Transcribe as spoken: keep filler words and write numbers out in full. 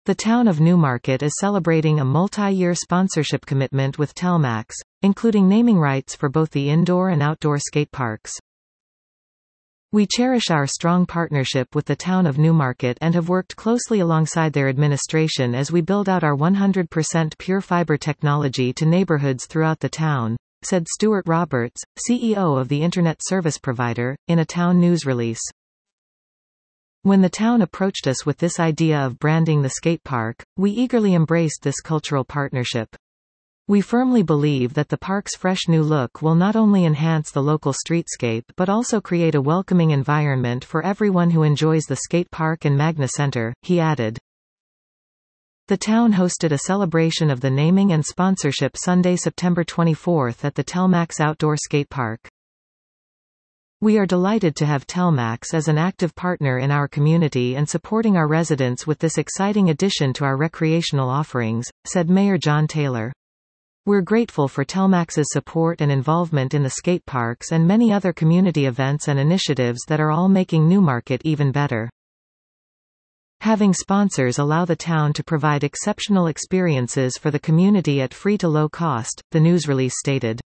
The town of Newmarket is celebrating a multi-year sponsorship commitment with Telmax, including naming rights for both the indoor and outdoor skate parks. We cherish our strong partnership with the town of Newmarket and have worked closely alongside their administration as we build out our one hundred percent pure fiber technology to neighborhoods throughout the town, said Stuart Roberts, C E O of the Internet Service Provider, in a town news release. When the town approached us with this idea of branding the skate park, we eagerly embraced this cultural partnership. We firmly believe that the park's fresh new look will not only enhance the local streetscape but also create a welcoming environment for everyone who enjoys the skate park and Magna Center, he added. The town hosted a celebration of the naming and sponsorship Sunday, September twenty-fourth at the Telmax Outdoor Skate Park. We are delighted to have Telmax as an active partner in our community and supporting our residents with this exciting addition to our recreational offerings, said Mayor John Taylor. We're grateful for Telmax's support and involvement in the skate parks and many other community events and initiatives that are all making Newmarket even better. Having sponsors allow the town to provide exceptional experiences for the community at free to low cost, the news release stated.